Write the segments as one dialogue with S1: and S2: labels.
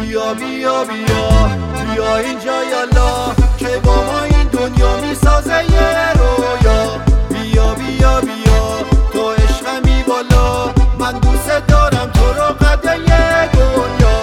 S1: بیا بیا بیا بیا اینجا یالا که با ما این دنیا میسازه یه رویا. بیا بیا بیا تو عشقمی بالا، من دوست دارم تو رو قد یه دنیا.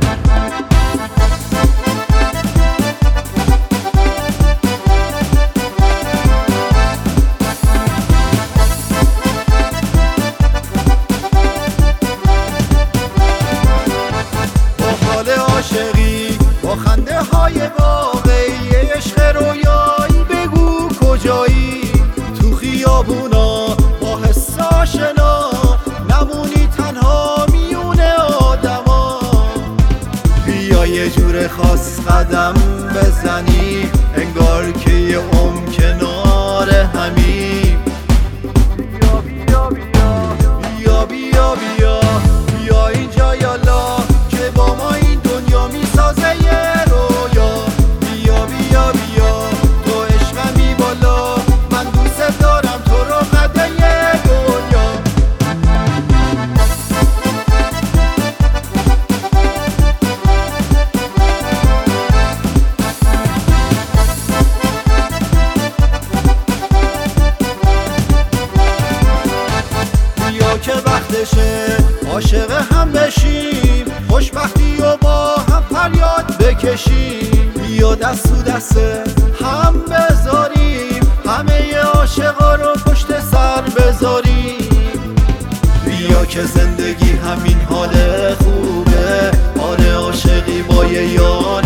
S1: عاشقی با خنده های واقعی عشق رویایی، بگو کجایی؟ تو خیابونا با حس آشنا نمونی تنها میونه آدما. بیا یه جور خاص قدم بزنی انگار که یه کنار همین. بیا بیا بیا بیا بیا بیا بیا اینجا یالا که با ما این دنیا میسازه یه رویا. بیا بیا بیا تو عشقمی بالا، من دوست دارم تو رو قد یه دنیا. بیا که وقتشه عاشق هم بشیم، خوشبختی و با هم فریاد بکشیم. بیا دست تو دست هم بذاریم، همه عاشقا رو پشت سر بذاریم. بیا که زندگی همین حال خوبه، آره عاشقی با یه یار